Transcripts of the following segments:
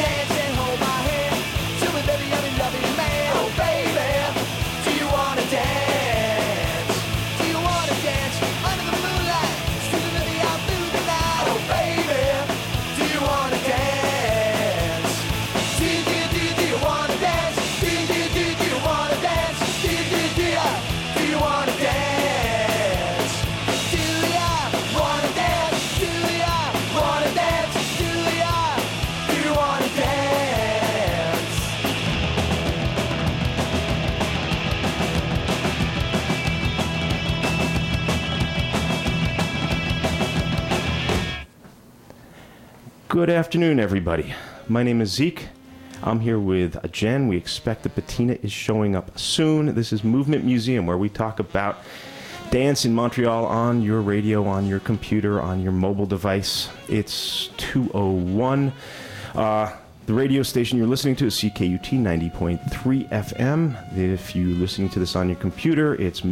dance and hold my hand? Tell me, baby, I'm in love with you, man. Oh, baby, do you wanna dance? Do you wanna dance under the moonlight, stealing me out through the night? Oh, baby, do you wanna dance? Do you wanna dance? Do you wanna dance? Do you wanna dance? Do ya wanna dance? Do ya wanna dance? Do you wanna dance? Good afternoon, everybody. My name is Zeke. I'm here with Jen. We expect that Bettina is showing up soon. This is Movement Museum, where we talk about dance in Montreal on your radio, on your computer, on your mobile device. It's 2:01. The radio station you're listening to is CKUT 90.3 FM. If you're listening to this on your computer, it's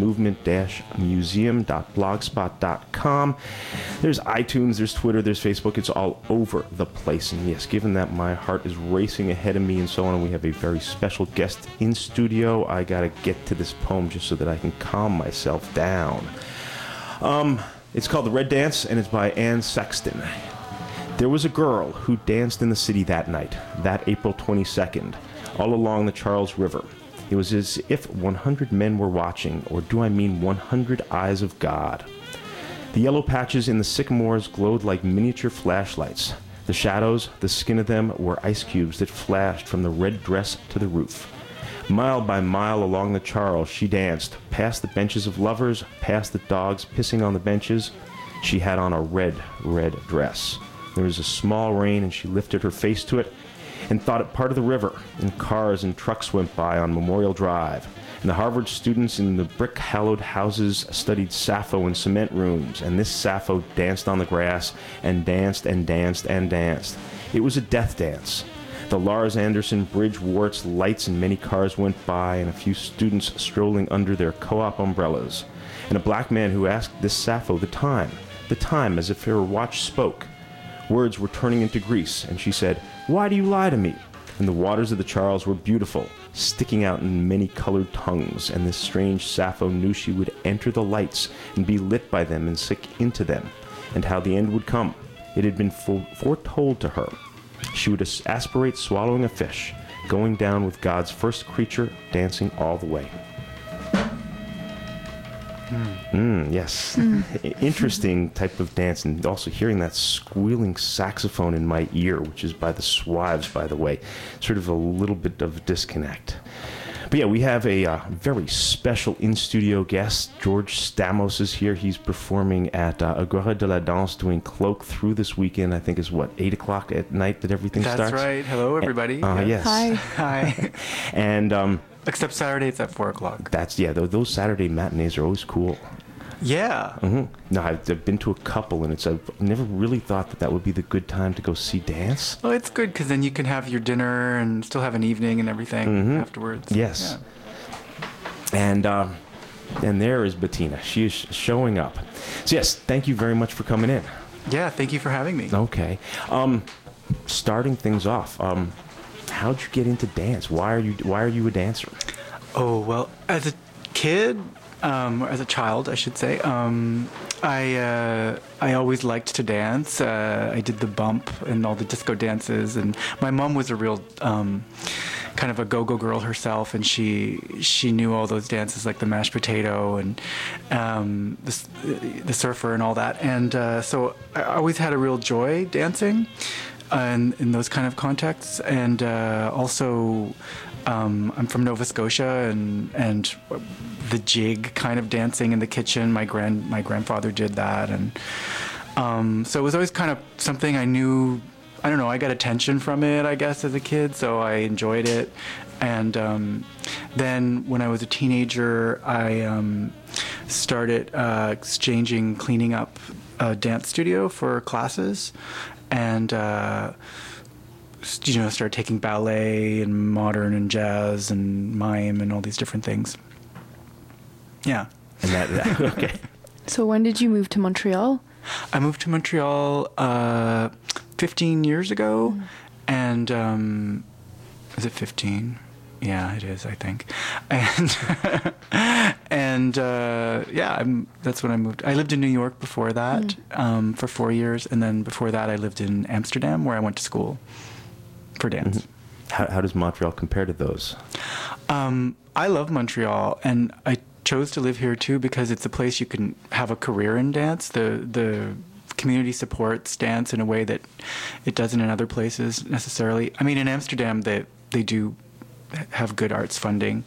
movement-museum.blogspot.com. There's iTunes, there's Twitter, there's Facebook. It's all over the place. And yes, given that my heart is racing ahead of me and so on, and we have a very special guest in studio, I got to get to this poem just so that I can calm myself down. It's called The Red Dance, and it's by Anne Sexton. There was a girl who danced in the city that night, that April 22nd, all along the Charles River. It was as if 100 men were watching, or do I mean 100 eyes of God. The yellow patches in the sycamores glowed like miniature flashlights. The shadows, the skin of them, were ice cubes that flashed from the red dress to the roof. Mile by mile along the Charles she danced, past the benches of lovers, past the dogs pissing on the benches. She had on a red, red dress. There was a small rain, and she lifted her face to it and thought it part of the river, and cars and trucks went by on Memorial Drive, and the Harvard students in the brick-hallowed houses studied Sappho in cement rooms, and this Sappho danced on the grass and danced and danced and danced. It was a death dance. The Lars Anderson Bridge wore its lights, and many cars went by, and a few students strolling under their co-op umbrellas, and a black man who asked this Sappho the time as if her watch spoke. Words were turning into grease, and she said, "Why do you lie to me?" And the waters of the Charles were beautiful, sticking out in many-colored tongues, and this strange Sappho knew she would enter the lights and be lit by them and sink into them, and how the end would come. It had been foretold to her. She would aspirate swallowing a fish, going down with God's first creature, dancing all the way. Yes. Interesting type of dance, and also hearing that squealing saxophone in my ear, which is by the Swives, by the way. Sort of a little bit of a disconnect. But yeah, we have a very special in-studio guest. George Stamos is here. He's performing at Agora de la Danse, doing Cloak through this weekend. I think is 8 o'clock at night that everything starts? That's right. Hello, everybody. Yes. Hi. Hi. And Except Saturday, it's at 4 o'clock. those Saturday matinees are always cool. Yeah. No, I've been to a couple, and I've never really thought that would be the good time to go see dance. Well, it's good because then you can have your dinner and still have an evening and everything afterwards. Yes. Yeah. And there is Bettina. She is showing up. So yes, thank you very much for coming in. Yeah, thank you for having me. Okay. Starting things off, how'd you get into dance? Why are you a dancer? Oh, well, as a kid, or as a child, I should say, I always liked to dance. I did the bump and all the disco dances, and my mom was a real kind of a go-go girl herself, and she knew all those dances like the mashed potato and the surfer and all that. And so I always had a real joy dancing in those kind of contexts. And also I'm from Nova Scotia, and the jig kind of dancing in the kitchen, my grandfather did that. And so it was always kind of something I knew. I don't know, I got attention from it, I guess, as a kid, so I enjoyed it. And then when I was a teenager, I started cleaning up a dance studio for classes, and started taking ballet and modern and jazz and mime and all these different things. Yeah. And that okay. So when did you move to Montreal? I moved to Montreal 15 years ago, and is it 15? Yeah, it is, I think. And and yeah, that's when I moved. I lived in New York before that for 4 years, and then before that I lived in Amsterdam, where I went to school for dance. How does Montreal compare to those? I love Montreal, and I chose to live here too because it's a place you can have a career in dance. The community supports dance in a way that it doesn't in other places necessarily. I mean, in Amsterdam, they do have good arts funding.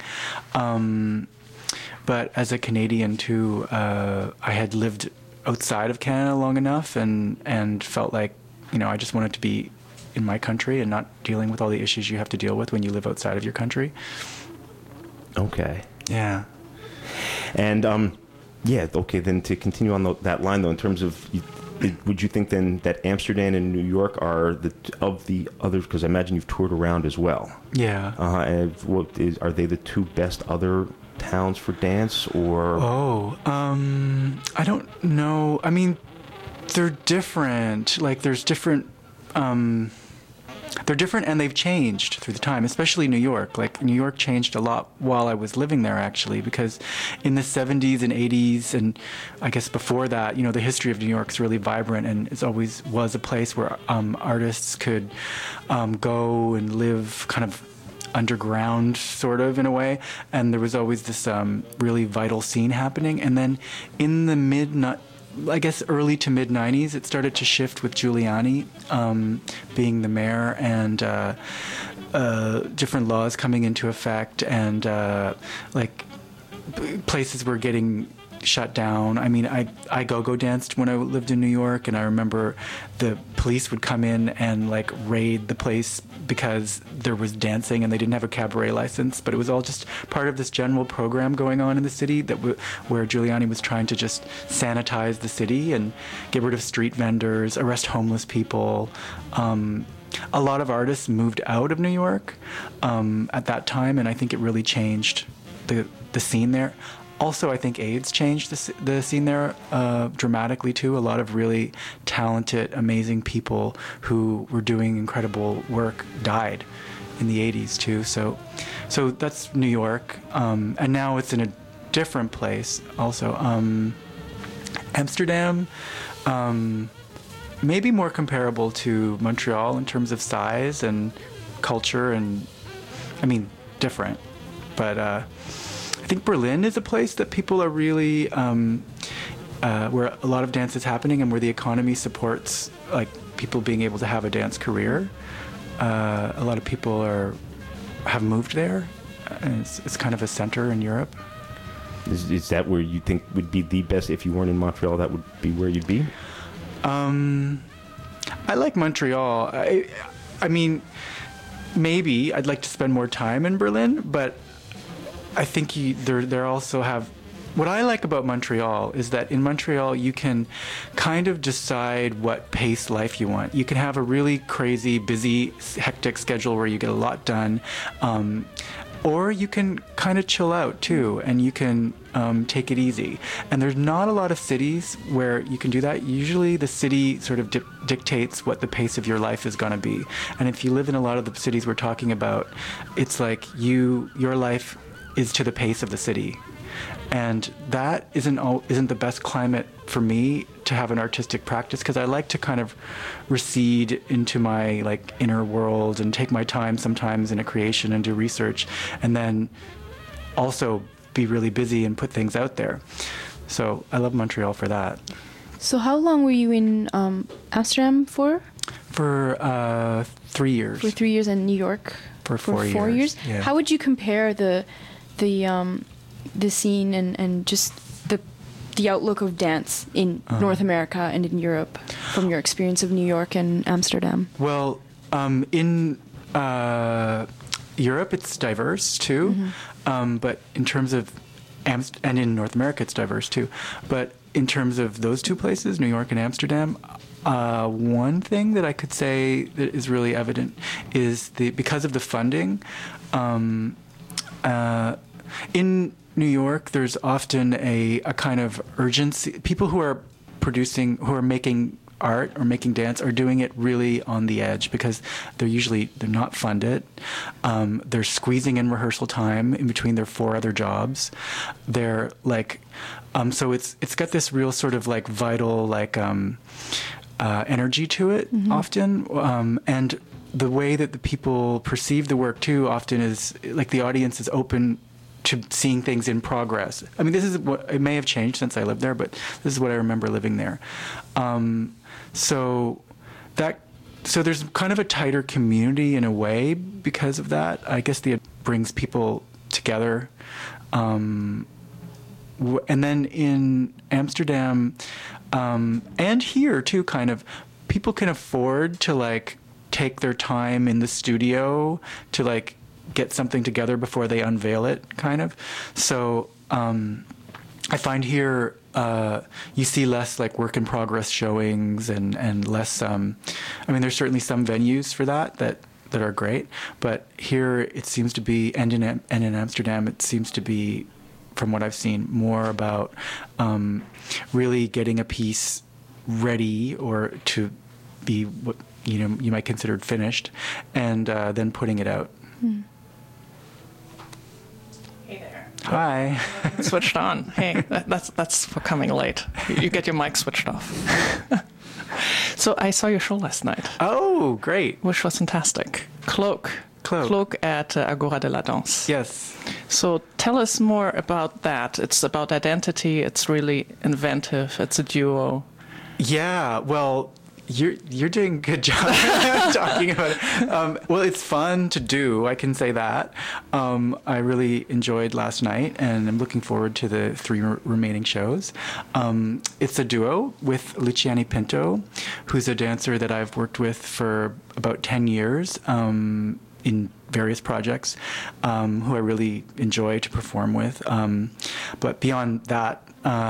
But as a Canadian too, I had lived outside of Canada long enough and felt like, I just wanted to be in my country and not dealing with all the issues you have to deal with when you live outside of your country. Okay. Yeah. And okay. Then to continue on that line, though, in terms of, would you think then that Amsterdam and New York are of the others? Because I imagine you've toured around as well. Yeah. And are they the two best other towns for dance, or? I don't know. I mean, they're different. Like, there's different. They're different, and they've changed through the time, especially New York. Like, New York changed a lot while I was living there, actually, because in the 70s and 80s, and I guess before that, the history of New York is really vibrant, and it always was a place where artists could go and live kind of underground, sort of, in a way, and there was always this really vital scene happening. And then in the early to mid 90s, it started to shift with Giuliani being the mayor, and different laws coming into effect, and places were getting shut down. I mean, I go-go danced when I lived in New York, and I remember the police would come in and raid the place because there was dancing and they didn't have a cabaret license, but it was all just part of this general program going on in the city where Giuliani was trying to just sanitize the city and get rid of street vendors, arrest homeless people. A lot of artists moved out of New York at that time, and I think it really changed the scene there. Also, I think AIDS changed the scene there dramatically too. A lot of really talented, amazing people who were doing incredible work died in the 80s too. So that's New York, and now it's in a different place. Also, Amsterdam, maybe more comparable to Montreal in terms of size and culture, and I mean different, but. I think Berlin is a place that people are really, where a lot of dance is happening, and where the economy supports people being able to have a dance career. A lot of people have moved there, and it's kind of a center in Europe. Is that where you think would be the best? If you weren't in Montreal, that would be where you'd be? I like Montreal. I mean, maybe I'd like to spend more time in Berlin, but I think there also have. What I like about Montreal is that in Montreal you can kind of decide what pace life you want. You can have a really crazy, busy, hectic schedule where you get a lot done, or you can kind of chill out too, and you can take it easy. And there's not a lot of cities where you can do that. Usually the city sort of dictates what the pace of your life is going to be. And if you live in a lot of the cities we're talking about, it's like your life is to the pace of the city, and that isn't the best climate for me to have an artistic practice, because I like to kind of recede into my inner world and take my time sometimes in a creation and do research, and then also be really busy and put things out there. So I love Montreal for that. So how long were you in Amsterdam for? For 3 years. For 3 years, and New York for 4 years. Yeah. How would you compare the scene and just the outlook of dance in North America and in Europe from your experience of New York and Amsterdam? Well, in Europe it's diverse too, but in terms of and in North America it's diverse too, but in terms of those two places, New York and Amsterdam, one thing that I could say that is really evident is because of the funding. In New York, there's often a kind of urgency. People who are making art or making dance are doing it really on the edge because they're not funded. They're squeezing in rehearsal time in between their 4 other jobs. They're like, so it's got this real sort of like vital like energy to it often, and the way that the people perceive the work too often is like the audience is open to seeing things in progress. I mean, this is what it may have changed since I lived there, but this is what I remember living there. So there's kind of a tighter community in a way because of that. I guess it brings people together. And then in Amsterdam, and here too, kind of, people can afford to like take their time in the studio to like get something together before they unveil it, kind of. So I find here you see less like work in progress showings and less. I mean, there's certainly some venues for that are great, but here it seems to be, and in Amsterdam it seems to be, from what I've seen, more about really getting a piece ready or to be what you might consider committed, and then putting it out. Hey there. Hi. Switched on. Hey, that's for coming late. You get your mic switched off. So I saw your show last night. Oh, great. Which was fantastic. Cloak at Agora de la Danse. Yes. So tell us more about that. It's about identity. It's really inventive. It's a duo. Yeah. Well, you're doing a good job talking about it. Well, it's fun to do. I can say that. I really enjoyed last night, and I'm looking forward to the 3 remaining shows. It's a duo with Luciani Pinto, who's a dancer that I've worked with for about 10 years. In various projects, who I really enjoy to perform with. But beyond that,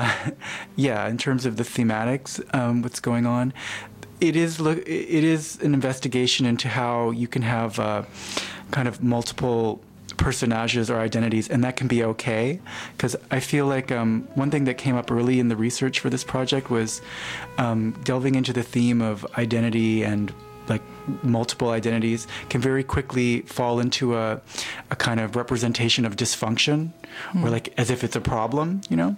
in terms of the thematics, what's going on, it is an investigation into how you can have kind of multiple personages or identities, and that can be okay. Because I feel like one thing that came up early in the research for this project was delving into the theme of identity, and like multiple identities can very quickly fall into a kind of representation of dysfunction, or like as if it's a problem,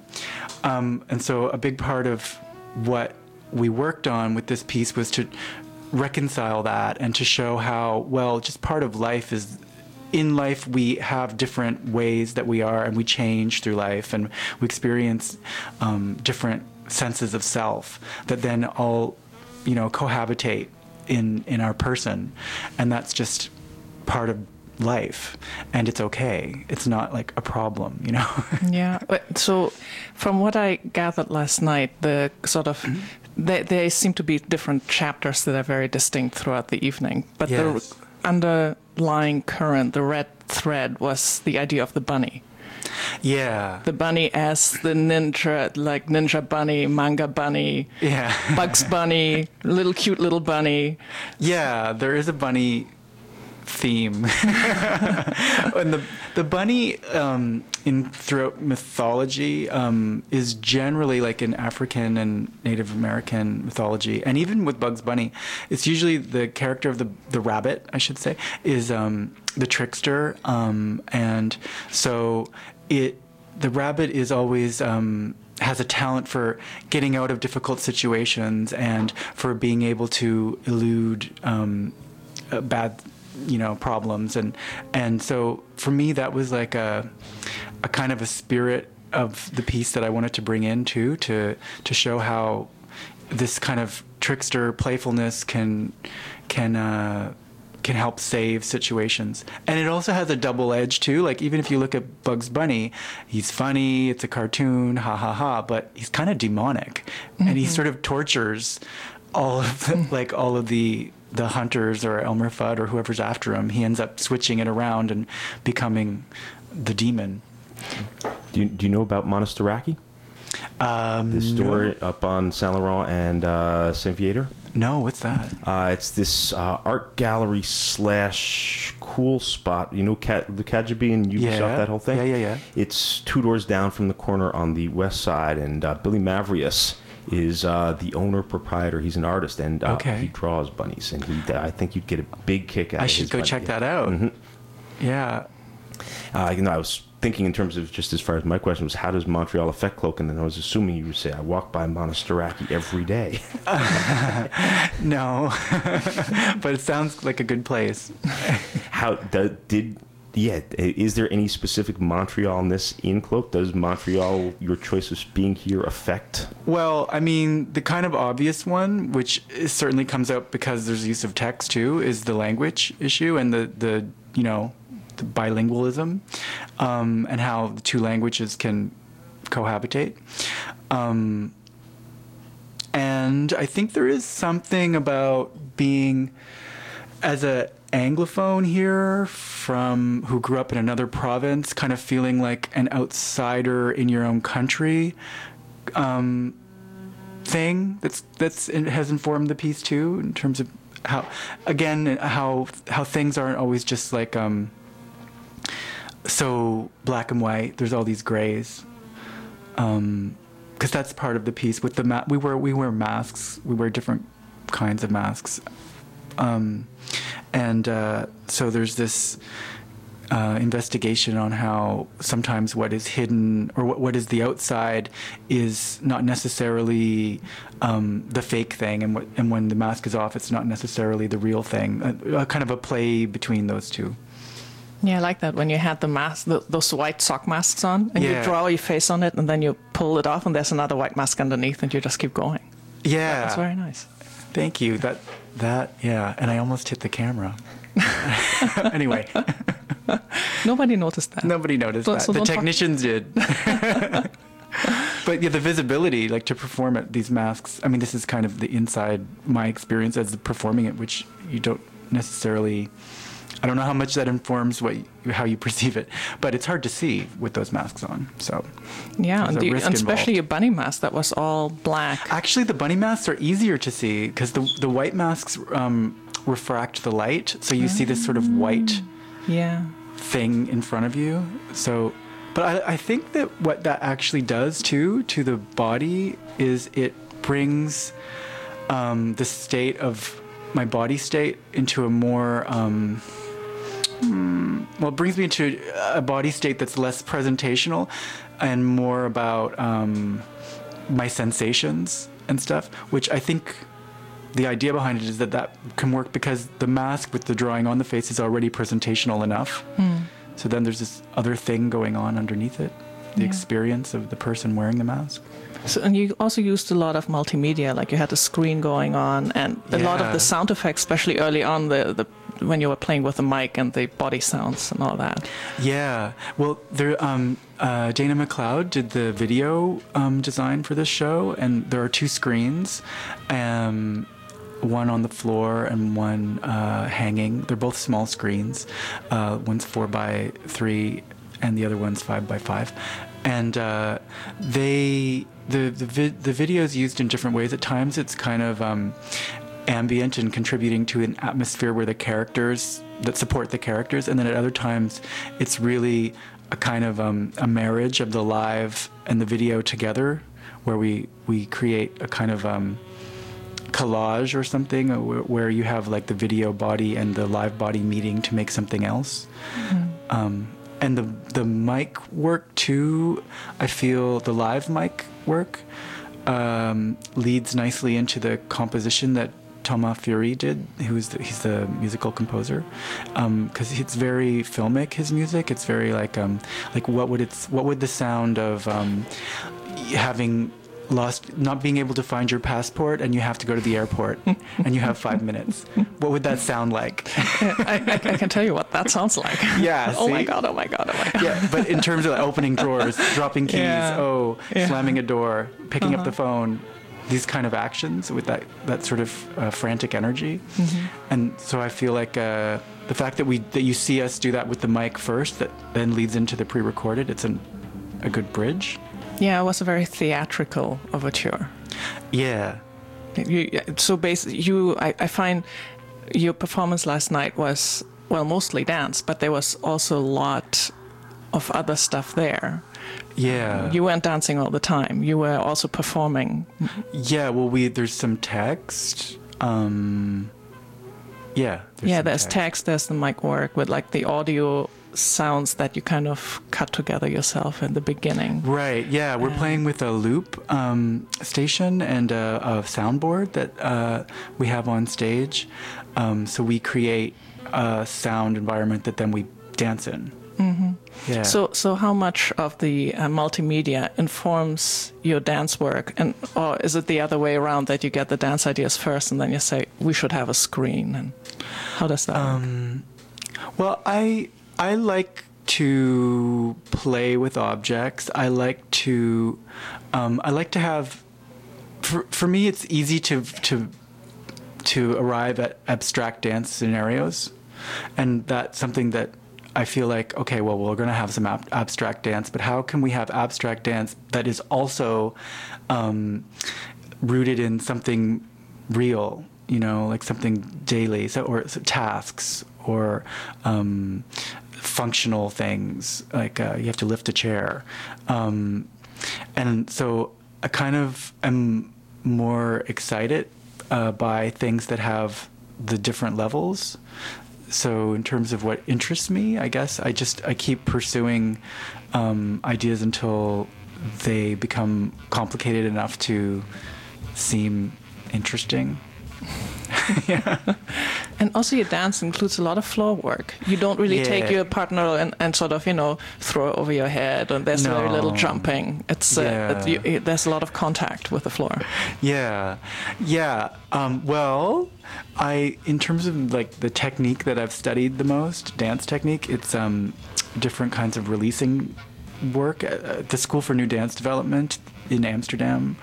and so a big part of what we worked on with this piece was to reconcile that and to show how, well, just part of life is, in life we have different ways that we are, and we change through life, and we experience different senses of self that then all cohabitate in our person, and that's just part of life, and it's okay. It's not like a problem, Yeah. So from what I gathered last night, the sort of they seem to be different chapters that are very distinct throughout the evening, but Yes. the underlying current, the red thread, was the idea of the bunny. Yeah. The bunny as the ninja, like Ninja Bunny, Manga Bunny, Yeah. Bugs Bunny, cute little bunny. Yeah, there is a bunny theme. And the bunny throughout mythology is generally, like in African and Native American mythology, and even with Bugs Bunny, it's usually the character of the rabbit, I should say, is the trickster, and so the rabbit is always has a talent for getting out of difficult situations and for being able to elude bad problems, and so for me that was like a kind of a spirit of the piece that I wanted to bring in too, to show how this kind of trickster playfulness can help save situations. And it also has a double edge too. Like, even if you look at Bugs Bunny, he's funny, it's a cartoon, ha ha ha, but he's kind of demonic, and he sort of tortures all of the hunters or Elmer Fudd or whoever's after him. He ends up switching it around and becoming the demon. Do you know about Monasteraki? The store up on Saint Laurent and Saint Viator? No, what's that? It's this art gallery / cool spot. You know, the KGB and Ubisoft, that whole thing? Yeah. It's 2 doors down from the corner on the west side, and Billy Mavrius is the owner proprietor. He's an artist, and Okay. he draws bunnies, and I think you'd get a big kick out of I his should go bunny. check that out. Yeah. I was thinking in terms of, just as far as my question was, how does Montreal affect Cloak? And then I was assuming you would say, I walk by Monasteraki every day. No, but it sounds like a good place. Is there any specific Montrealness in Cloak? Does Montreal, your choice of being here, affect? Well, I mean, the kind of obvious one, which certainly comes out because there's use of text too, is the language issue and the bilingualism, and how the two languages can cohabitate. And I think there is something about being, as a Anglophone here who grew up in another province, kind of feeling like an outsider in your own country, thing it has informed the piece too, in terms of how things aren't always just like so black and white. There's all these grays, because that's part of the piece. With the we wear masks. We wear different kinds of masks, and so there's this investigation on how sometimes what is hidden or what is the outside is not necessarily the fake thing, and when the mask is off, it's not necessarily the real thing. Kind of a play between those two. Yeah, I like that when you had the mask, those white sock masks on, and you draw your face on it, and then you pull it off, and there's another white mask underneath, and you just keep going. Yeah, That's very nice. Thank you. Yeah, and I almost hit the camera. Anyway. Nobody noticed that. Nobody noticed that. So The don't talk- technicians did. But yeah, the visibility, like to perform at these masks, I mean, this is kind of the inside, my experience as performing it, which you don't necessarily, I don't know how much that informs how you perceive it, but it's hard to see with those masks on. So Yeah, there's a risk and especially involved. your bunny mask that was all black. Actually, the bunny masks are easier to see because the white masks refract the light, so you see this sort of white Yeah. thing in front of you. So, but I think that what that actually does too to the body is it brings the state of my body state into a more it brings me into a body state that's less presentational and more about my sensations and stuff, which I think the idea behind it is that can work because the mask with the drawing on the face is already presentational enough. So then there's this other thing going on underneath it, the experience of the person wearing the mask. So, and you also used a lot of multimedia, like you had the screen going on, and a lot of the sound effects, especially early on, the when you were playing with the mic and the body sounds and all that. Yeah, well, there, Dana McLeod did the video design for this show, and there are two screens, one on the floor and one hanging. They're both small screens. One's 4x3 and the other one's 5x5. And the video is used in different ways. At times it's kind of ambient and contributing to an atmosphere where the characters that support the characters, and then at other times it's really a kind of a marriage of the live and the video together, where we create a kind of collage or something where you have like the video body and the live body meeting to make something else. And the mic work too, I feel the live mic work leads nicely into the composition that Thomas Fury did, he's the musical composer, because it's very filmic, his music. It's very like what would the sound of not being able to find your passport and you have to go to the airport and you have 5 minutes. What would that sound like? I can tell you what that sounds like. Yeah. Oh see? my god. Yeah, but in terms of opening drawers, dropping keys, slamming a door, picking up the phone, these kind of actions with that sort of frantic energy. And so I feel like the fact that you see us do that with the mic first, that then leads into the pre-recorded, it's a good bridge. Yeah, it was a very theatrical overture. Yeah. So basically, I find your performance last night was, well, mostly dance, but there was also a lot of other stuff there. Yeah. You weren't dancing all the time. You were also performing. Yeah, well, there's some text. There's text, there's the mic work with like the audio sounds that you kind of cut together yourself in the beginning. Right, yeah. We're playing with a loop station and a soundboard that we have on stage. So we create a sound environment that then we dance in. Mm-hmm. Yeah. So how much of the multimedia informs your dance work, or is it the other way around that you get the dance ideas first and then you say we should have a screen? And how does that work? Well, I like to play with objects. I like to have. For me, it's easy to arrive at abstract dance scenarios, and that's something that I feel like, okay, well, we're going to have some abstract dance, but how can we have abstract dance that is also rooted in something real, like something daily, or tasks, or functional things, like you have to lift a chair. And so I kind of am more excited by things that have the different levels. So in terms of what interests me, I guess I keep pursuing ideas until they become complicated enough to seem interesting. Yeah. And also your dance includes a lot of floor work. You don't really take your partner and sort of, throw it over your head, and there's very little jumping. It's there's a lot of contact with the floor. Yeah. Well, in terms of like the technique that I've studied the most, dance technique, it's different kinds of releasing work at the School for New Dance Development in Amsterdam.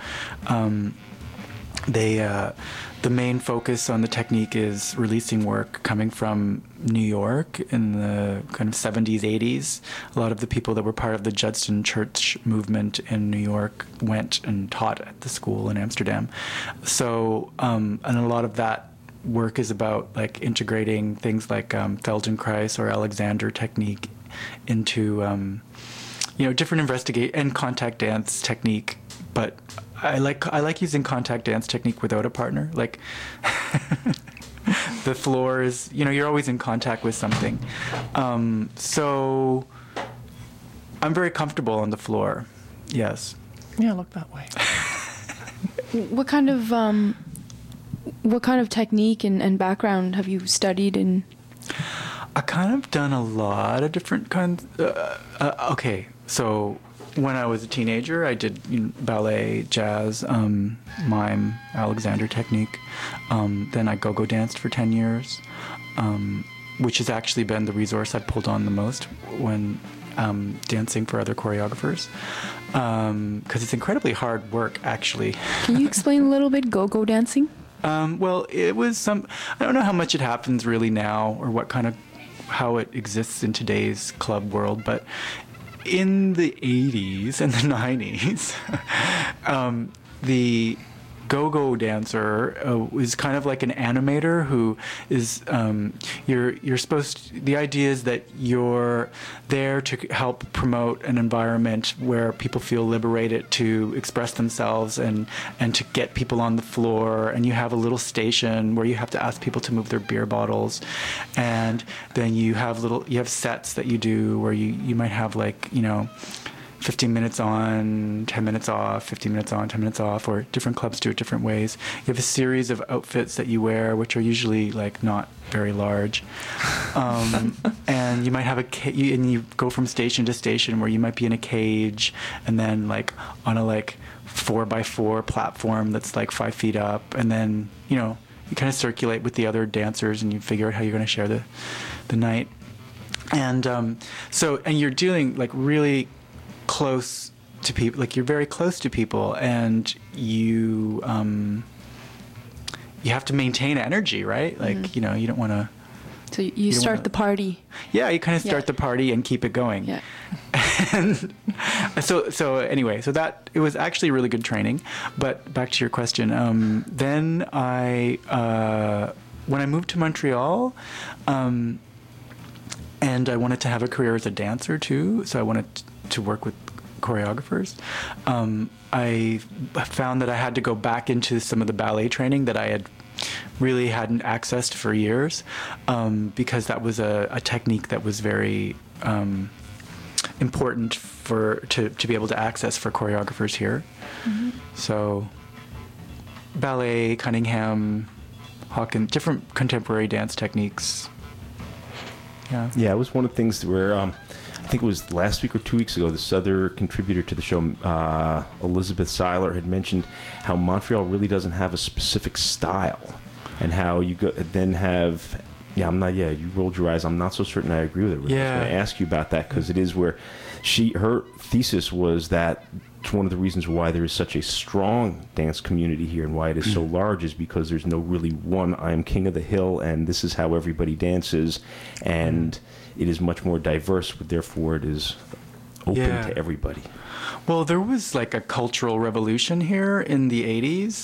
The main focus on the technique is releasing work coming from New York in the kind of 70s, 80s. A lot of the people that were part of the Judson Church movement in New York went and taught at the school in Amsterdam. So, and a lot of that work is about like integrating things like Feldenkrais or Alexander technique into, different investigate and contact dance technique. But I like using contact dance technique without a partner. Like the floor is, you're always in contact with something. So I'm very comfortable on the floor. Yes. Yeah, look that way. What kind of technique and background have you studied in? I kind of done a lot of different kinds. Okay, so when I was a teenager, I did ballet, jazz, mime, Alexander technique. Then I go-go danced for 10 years, which has actually been the resource I've pulled on the most when dancing for other choreographers, because it's incredibly hard work, actually. Can you explain a little bit go-go dancing? Well, it was I don't know how much it happens really now, or how it exists in today's club world, but in the 80s and the 90s, the go-go dancer is kind of like an animator who is you're supposed. The idea is that you're there to help promote an environment where people feel liberated to express themselves and to get people on the floor. And you have a little station where you have to ask people to move their beer bottles, and then you have sets that you do where you might have 15 minutes on, 10 minutes off, 15 minutes on, 10 minutes off, or different clubs do it different ways. You have a series of outfits that you wear, which are usually not very large. And you might have and you go from station to station where you might be in a cage and then on a 4x4 platform that's 5 feet up. And then, you kind of circulate with the other dancers and you figure out how you're going to share the night. And and you're dealing really close to people, you're very close to people, and you have to maintain energy, right? You don't want to. So you start the party. Yeah, you kind of start the party and keep it going. Yeah. And so anyway, so that it was actually really good training. But back to your question, then when I moved to Montreal, and I wanted to have a career as a dancer too. So I wanted to work with choreographers. I found that I had to go back into some of the ballet training that I had really hadn't accessed for years, because that was a technique that was very important to be able to access for choreographers here. So ballet, Cunningham, Hawkins, different contemporary dance techniques. Yeah, it was one of the things where I think it was last week or 2 weeks ago, this other contributor to the show, Elizabeth Seiler, had mentioned how Montreal really doesn't have a specific style, and how you then have. Yeah, you rolled your eyes. I'm not so certain I agree with it. Really. I was going to ask you about that, because it is where her thesis was that it's one of the reasons why there is such a strong dance community here and why it is so large is because there's no really one, I am king of the hill and this is how everybody dances, and it is much more diverse, but therefore it is open to everybody. Well, there was like a cultural revolution here in the 80s,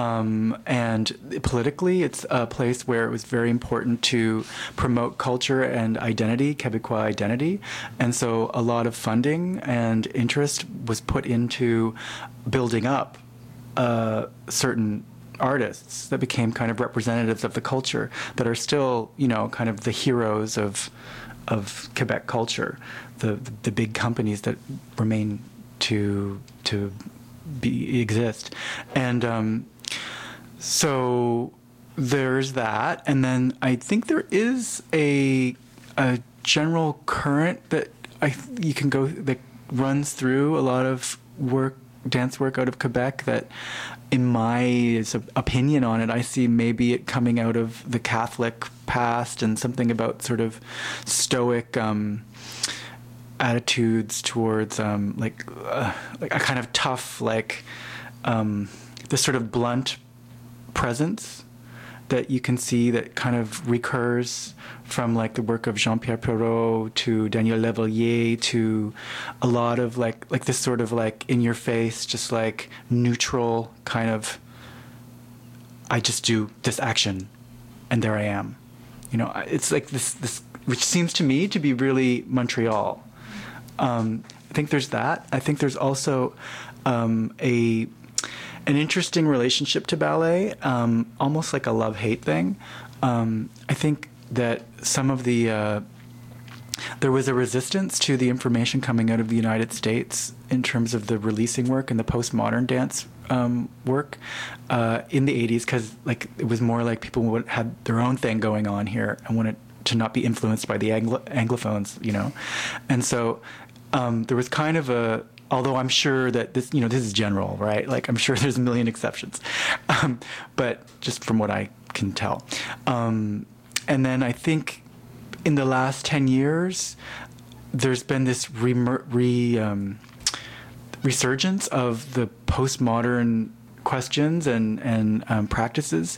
and politically it's a place where it was very important to promote culture and identity, Quebecois identity, and so a lot of funding and interest was put into building up certain artists that became kind of representatives of the culture that are still, kind of the heroes of Quebec culture, the big companies that remain to exist, and so there's that, and then I think there is a general current that you can go that runs through a lot of dance work out of Quebec that, in my opinion on it, I see maybe it coming out of the Catholic past and something about sort of stoic attitudes towards like a kind of tough, this sort of blunt presence that you can see that kind of recurs from like the work of Jean-Pierre Perrault to Daniel Levalier to a lot of like this sort of like in your face, just like neutral kind of, I just do this action and there I am. It's like this which seems to me to be really Montreal. I think there's that. I think there's also an interesting relationship to ballet, almost like a love-hate thing. I think that some of there was a resistance to the information coming out of the United States in terms of the releasing work and the postmodern dance work in the 80s, because it was more like people had their own thing going on here and wanted to not be influenced by the Anglophones, and so there was kind of although I'm sure that this is general, right? Like I'm sure there's a million exceptions, but just from what I can tell. And then I think in the last 10 years, there's been this resurgence of the postmodern questions and practices.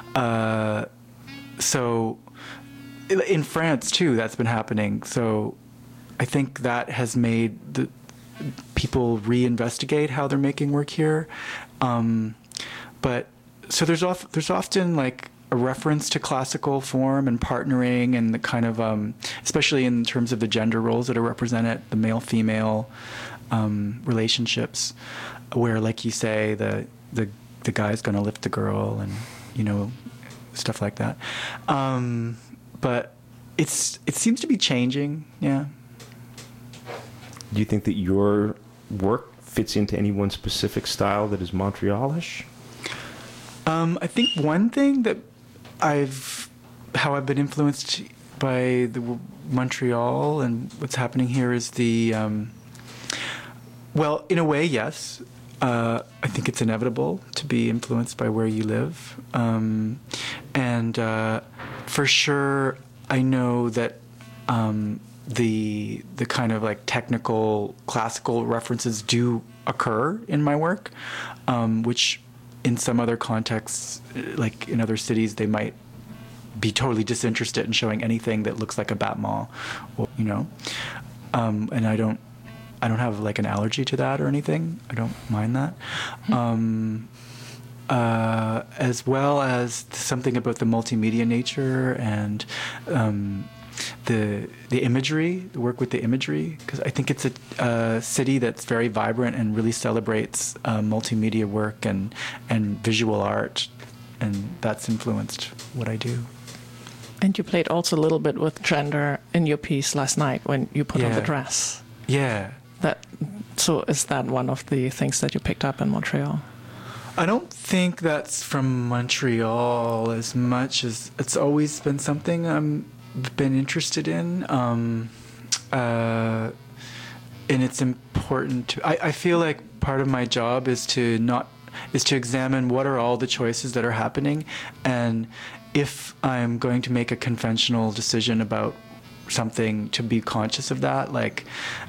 So in France too, that's been happening. So I think that has made the people reinvestigate how they're making work here. But so there's often like a reference to classical form and partnering and the kind of, especially in terms of the gender roles that are represented, the male-female relationships, where, like you say, the guy's going to lift the girl and, stuff like that. But it seems to be changing, yeah. Do you think that your work fits into any one specific style that is Montrealish? I think one thing that how I've been influenced by the Montreal and what's happening here is well, in a way, yes. I think it's inevitable to be influenced by where you live. And for sure, I know that the kind of like technical classical references do occur in my work, which in some other contexts, like in other cities, they might be totally disinterested in showing anything that looks like a battement, and I don't have like an allergy to that or anything. I don't mind that. As well as something about the multimedia nature and the imagery, the work with the imagery, because I think it's a city that's very vibrant and really celebrates multimedia work and visual art, and that's influenced what I do. And you played also a little bit with gender in your piece last night when you put on the Yeah. dress. Yeah. So is that one of the things that you picked up in Montreal? I don't think that's from Montreal as much as it's always been something I've been interested in. And it's important to, I feel like part of my job is to examine what are all the choices that are happening, and if I'm going to make a conventional decision about something, to be conscious of that, like,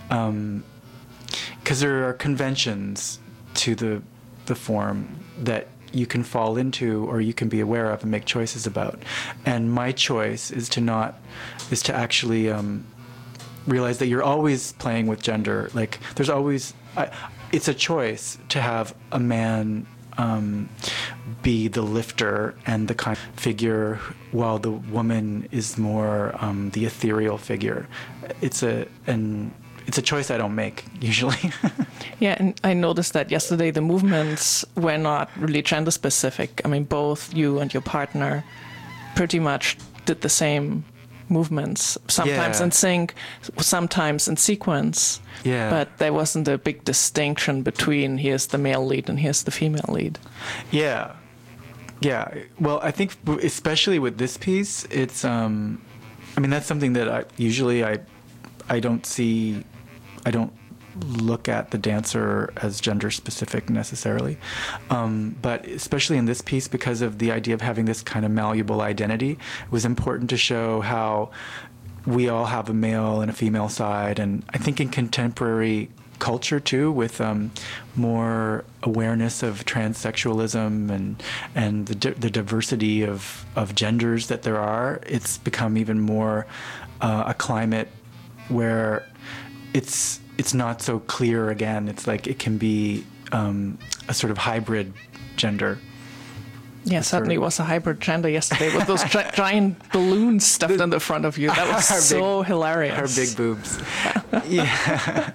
because there are conventions to the form that you can fall into or you can be aware of and make choices about. And my choice is to actually realize that you're always playing with gender. Like, there's always, it's a choice to have a man be the lifter and the kind of figure, while the woman is more the ethereal figure. It's a choice I don't make usually. Yeah, and I noticed that yesterday the movements were not really gender specific. I mean, both you and your partner pretty much did the same movements, sometimes in sync, sometimes in sequence. Yeah. But there wasn't a big distinction between here's the male lead and here's the female lead. Yeah. Yeah. Well, I think especially with this piece, it's, I mean, that's something that I don't look at the dancer as gender specific necessarily. But especially in this piece, because of the idea of having this kind of malleable identity, it was important to show how we all have a male and a female side. And I think in contemporary culture too, with more awareness of transsexualism and the diversity of genders that there are, it's become even more a climate where it's not so clear again. It's like it can be a sort of hybrid gender. Yeah, certainly was a hybrid gender yesterday with those giant balloons stuffed on the front of you. That was so hilarious. Her big boobs. Yeah.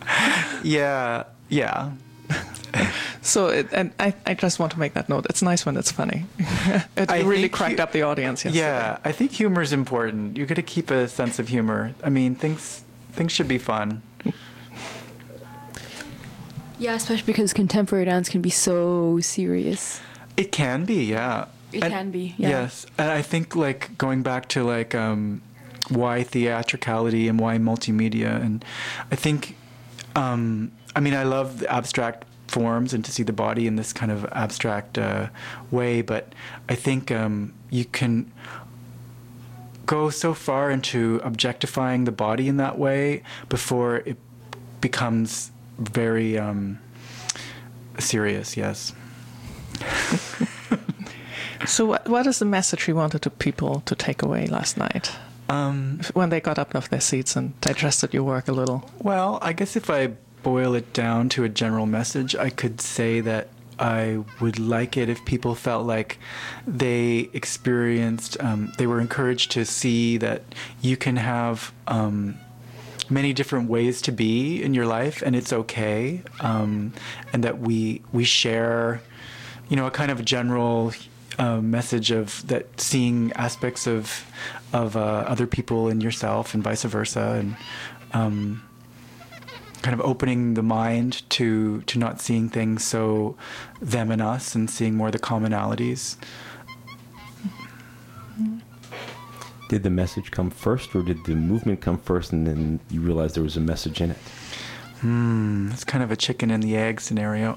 Yeah. So, I just want to make that note. It's nice when it's funny. It really cracked up the audience yesterday. Yeah, I think humor is important. You got to keep a sense of humor. I mean, things should be fun. Yeah, especially because contemporary dance can be so serious. It can be, yeah. It can be, yeah. Yes, and I think, like, going back to, like, why theatricality and why multimedia, and I think, I mean, I love the abstract forms and to see the body in this kind of abstract way, but I think you can go so far into objectifying the body in that way before it becomes very serious, yes. So what is the message you wanted people to take away last night when they got up off their seats and digested your work a little? Well, I guess if I boil it down to a general message, I could say that I would like it if people felt like they experienced, they were encouraged to see that you can have many different ways to be in your life, and it's okay, and that we share, you know, a kind of general message of that, seeing aspects of other people in yourself and vice versa, and kind of opening the mind to not seeing things so them and us, and seeing more the commonalities. Did the message come first, or did the movement come first and then you realized there was a message in it? It's kind of a chicken and the egg scenario.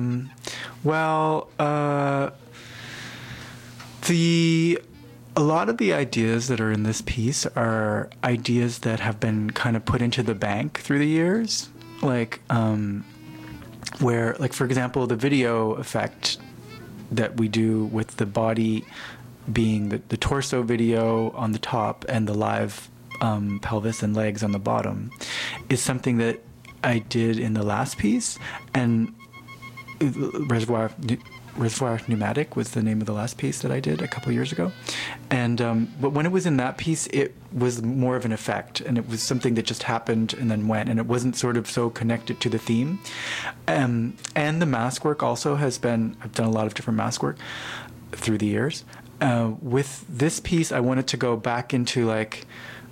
A lot of the ideas that are in this piece are ideas that have been kind of put into the bank through the years. Like, where, like, for example, the video effect that we do with the body being the torso video on the top and the live pelvis and legs on the bottom is something that I did in the last piece. And Reservoir Reservoir Pneumatic was the name of the last piece that I did a couple years ago. And but when it was in that piece, it was more of an effect, and it was something that just happened and then went, and it wasn't sort of so connected to the theme. And the mask work also has been, I've done a lot of different mask work through the years. With this piece, I wanted to go back into like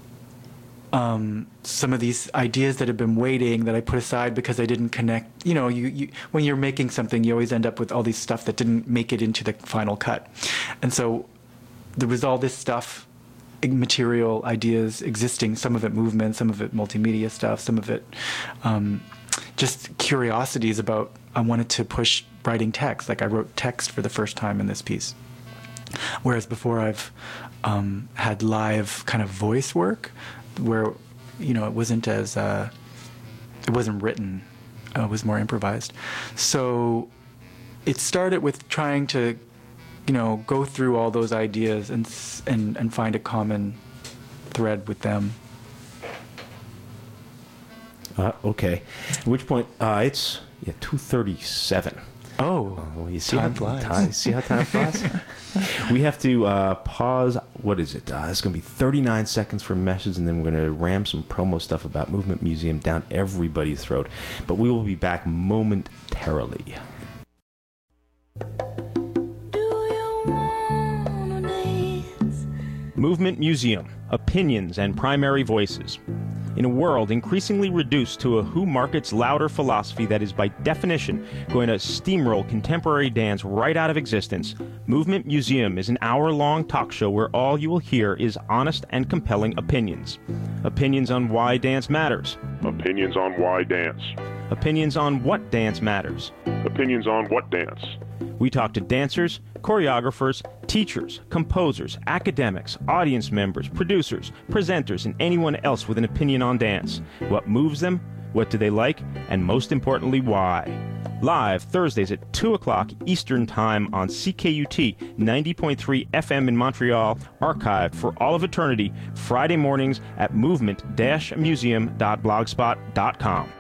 some of these ideas that have been waiting that I put aside because I didn't connect. You know, you when you're making something, you always end up with all these stuff that didn't make it into the final cut. And so there was all this stuff, material ideas existing, some of it movement, some of it multimedia stuff, some of it just curiosities about, I wanted to push writing text. Like I wrote text for the first time in this piece. Whereas before I've had live kind of voice work where, you know, it wasn't as, it wasn't written, it was more improvised. So it started with trying to, you know, go through all those ideas and find a common thread with them. Okay. At which point, it's 2:37. Oh, Well, you see time how flies. see how time flies? We have to pause. What is it? It's going to be 39 seconds for a message, and then we're going to ram some promo stuff about Movement Museum down everybody's throat. But we will be back momentarily. Movement Museum, opinions and primary voices. In a world increasingly reduced to a who markets louder philosophy that is by definition going to steamroll contemporary dance right out of existence, Movement Museum is an hour-long talk show where all you will hear is honest and compelling opinions. Opinions on why dance matters. Opinions on why dance. Opinions on what dance matters. Opinions on what dance. We talk to dancers, choreographers, teachers, composers, academics, audience members, producers, presenters, and anyone else with an opinion on dance. What moves them, what do they like, and most importantly, why. Live Thursdays at 2 o'clock Eastern Time on CKUT 90.3 FM in Montreal, archived for all of eternity, Friday mornings at movement-museum.blogspot.com.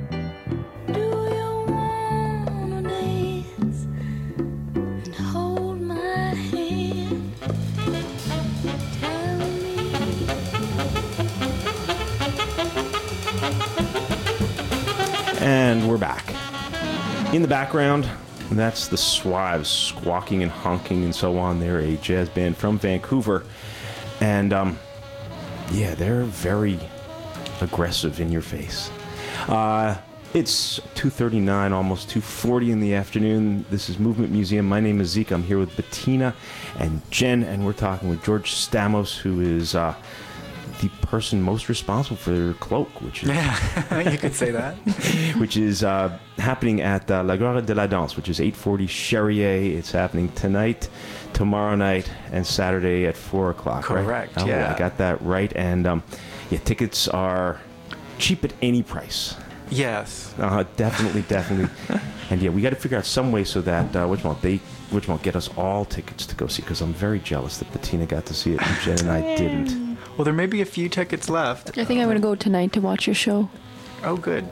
And we're back. In the background, that's the Swives squawking and honking and so on. They're a jazz band from Vancouver. And, yeah, they're very aggressive in your face. It's 2:39, almost 2:40 in the afternoon. This is Movement Museum. My name is Zeke. I'm here with Bettina and Jen, and we're talking with George Stamos, who is the person most responsible for Cloak, which is you could say that. which is happening at La Gloire de la Danse, which is 840 Charrier. It's happening tonight, tomorrow night, and Saturday at 4 o'clock. Correct, right? yeah. I got that right. And yeah, tickets are cheap at any price. Yes. Definitely. And yeah, we got to figure out some way so that which won't get us all tickets to go see, because I'm very jealous that Bettina got to see it and Jen and I didn't. Well, there may be a few tickets left. I think I'm going to go tonight to watch your show. Oh, good.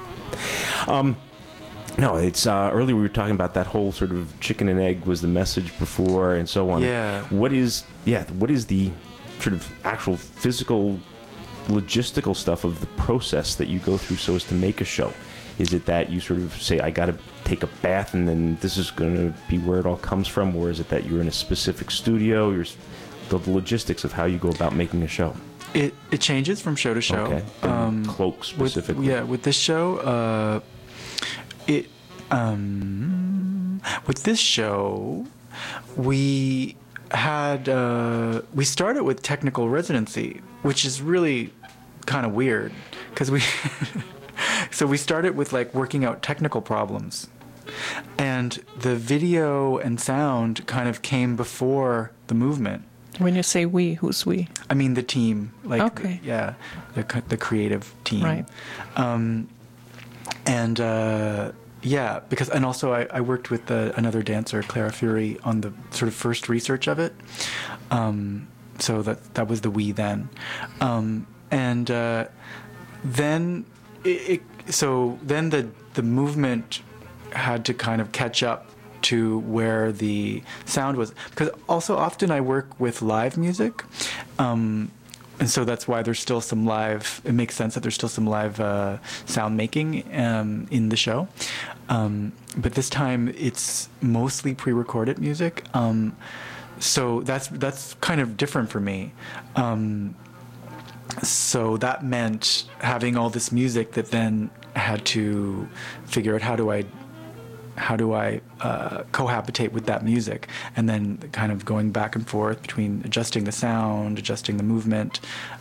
No, it's earlier we were talking about that whole sort of chicken and egg was the message before and so on. Yeah. What is the sort of actual physical, logistical stuff of the process that you go through so as to make a show? Is it that you sort of say, I got to take a bath and then this is going to be where it all comes from? Or is it that you're in a specific studio? The logistics of how you go about making a show? It changes from show to show. Okay. Cloak specifically. With this show, with this show, we started with technical residency, which is really kind of weird because so we started with like working out technical problems, and the video and sound kind of came before the movement. When you say we, who's we? I mean the team, like Okay. the creative team, Right. Because also I worked with another dancer, Clara Fury, on the sort of first research of it. So that was the we then, then the movement had to kind of catch up to where the sound was. Because also often I work with live music, and so that's why there's still some live. It makes sense that there's still some live sound making in the show. But this time it's mostly pre-recorded music. So that's kind of different for me. So that meant having all this music that then had to figure out how do I cohabitate with that music, and then kind of going back and forth between adjusting the sound, adjusting the movement.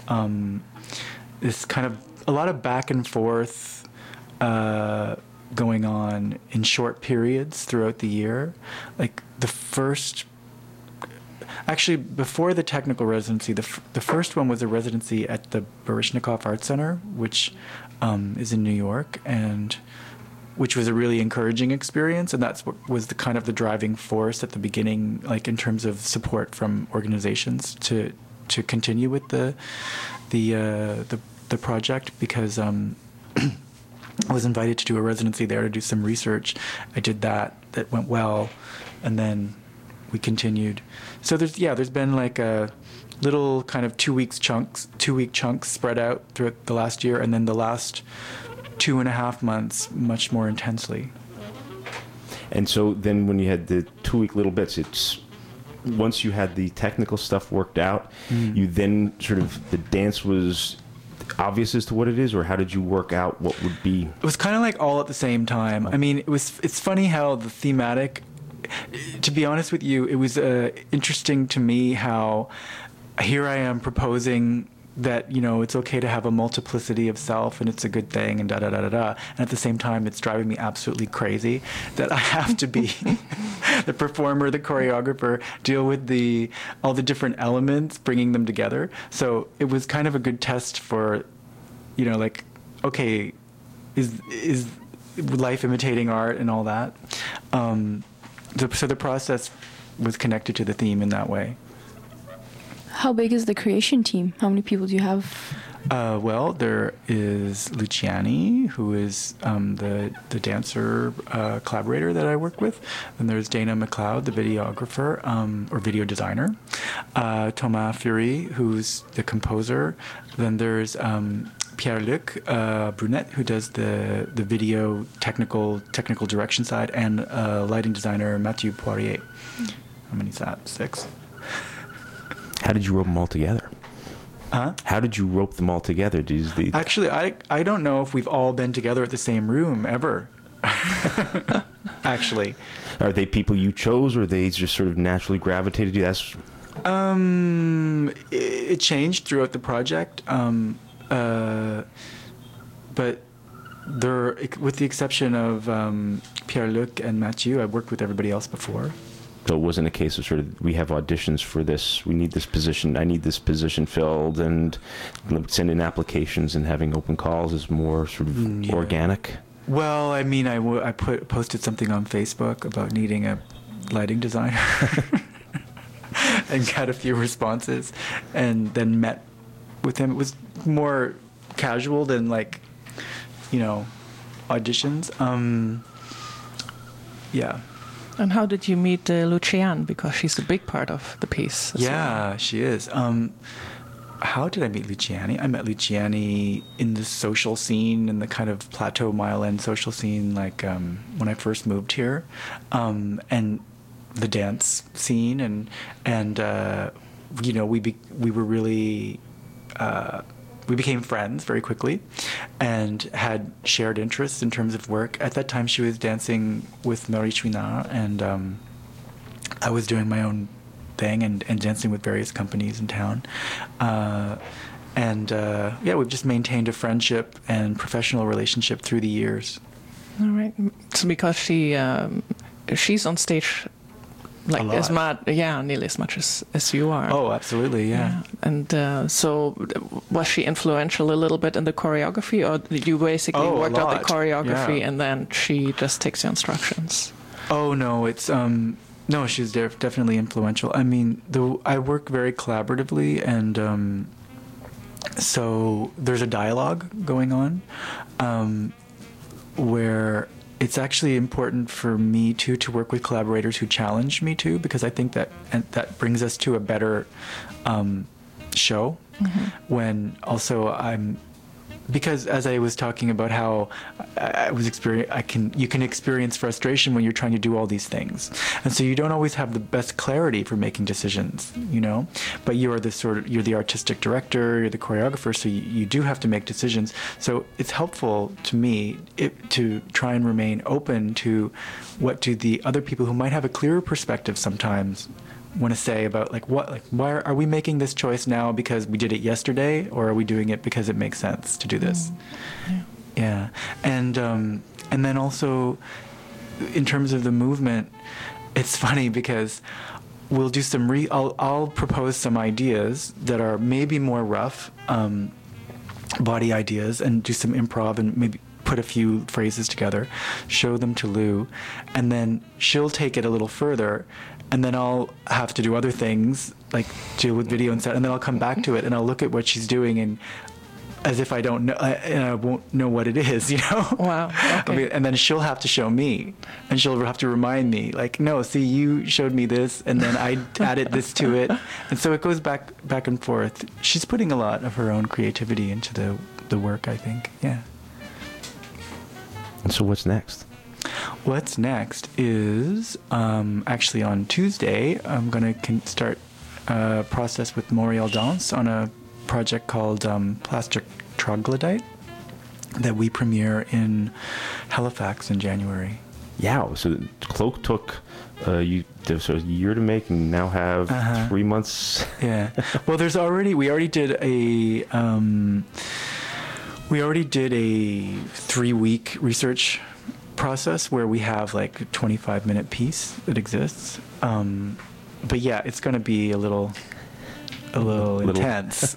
This kind of a lot of back and forth going on in short periods throughout the year. Like the first. Actually, before the technical residency, the first one was a residency at the Baryshnikov Art Center, which is in New York, and which was a really encouraging experience. And that's what was the kind of the driving force at the beginning, like in terms of support from organizations to continue with the project, because I was invited to do a residency there to do some research. I did that went well, and then we continued. So there's been like a little kind of 2 week chunks spread out throughout the last year, and then the last 2.5 months much more intensely. And so then when you had the 2 week little bits, it's once you had the technical stuff worked out, you then sort of, the dance was obvious as to what it is, or how did you work out what would be? It was kind of like all at the same time. I mean, it's funny how the thematic, to be honest with you, it was interesting to me how here I am proposing that, it's okay to have a multiplicity of self and it's a good thing and da-da-da-da-da. And at the same time, it's driving me absolutely crazy that I have to be the performer, the choreographer, deal with all the different elements, bringing them together. So it was kind of a good test for, like, okay, is life imitating art and all that? So the process was connected to the theme in that way. How big is the creation team? How many people do you have? Well, there is Luciani, who is the dancer collaborator that I work with. Then there's Dana McLeod, the videographer or video designer. Thomas Fury, who's the composer. Then there's Pierre-Luc Brunet, who does the video technical direction side, and lighting designer Mathieu Poirier. How many is that? 6. How did you rope them all together? Huh? How did you rope them all together? Actually, I don't know if we've all been together at the same room ever. Actually. Are they people you chose, or they just sort of naturally gravitated to you? It changed throughout the project. But there, with the exception of Pierre-Luc and Mathieu, I've worked with everybody else before. So it wasn't a case of sort of, we have auditions for this, we need this position, I need this position filled, and sending applications and having open calls is more sort of organic? Well, I mean, I posted something on Facebook about needing a lighting designer and got a few responses, and then met with him. It was more casual than auditions. Yeah. And how did you meet Luciane? Because she's a big part of the piece. Yeah, she is. How did I meet Luciani? I met Luciani in the social scene, in the kind of Plateau Mile End social scene, when I first moved here, and the dance scene, and we were really. We became friends very quickly and had shared interests in terms of work. At that time, she was dancing with Marie Chouinard, and I was doing my own thing and dancing with various companies in town. We've just maintained a friendship and professional relationship through the years. All right. So because she's on stage nearly as much as you are. Oh, absolutely, yeah. And so was she influential a little bit in the choreography, or did you basically work out the choreography and then she just takes the instructions? Oh, no, it's... No, she's definitely influential. I mean, I work very collaboratively, and so there's a dialogue going on where it's actually important for me too to work with collaborators who challenge me too, because I think that brings us to a better show. When also because as I was talking about how you can experience frustration when you're trying to do all these things, and so you don't always have the best clarity for making decisions, but you're the artistic director, you're the choreographer, so you do have to make decisions. So it's helpful to me to try and remain open to what do the other people who might have a clearer perspective sometimes want to say about why are we making this choice now because we did it yesterday, or are we doing it because it makes sense to do this? Yeah. And then also in terms of the movement, it's funny because we'll do I'll propose some ideas that are maybe more rough body ideas, and do some improv and maybe put a few phrases together, show them to Lou, and then she'll take it a little further. And then I'll have to do other things, like deal with video and stuff, and then I'll come back to it and I'll look at what she's doing, and as if I don't know, and I won't know what it is, Wow. Okay. And then she'll have to show me, and she'll have to remind me, like, no, see, you showed me this, and then I added this to it, and so it goes back and forth. She's putting a lot of her own creativity into the work, I think. Yeah. And so what's next? What's next is actually on Tuesday, I'm going to start a process with Montreal Danse on a project called Plastic Troglodyte that we premiere in Halifax in January. Yeah, so Cloak took a year to make and now have 3 months. Yeah. Well, we already did a 3-week research process where we have like a 25-minute piece that exists, but yeah, it's going to be a little intense.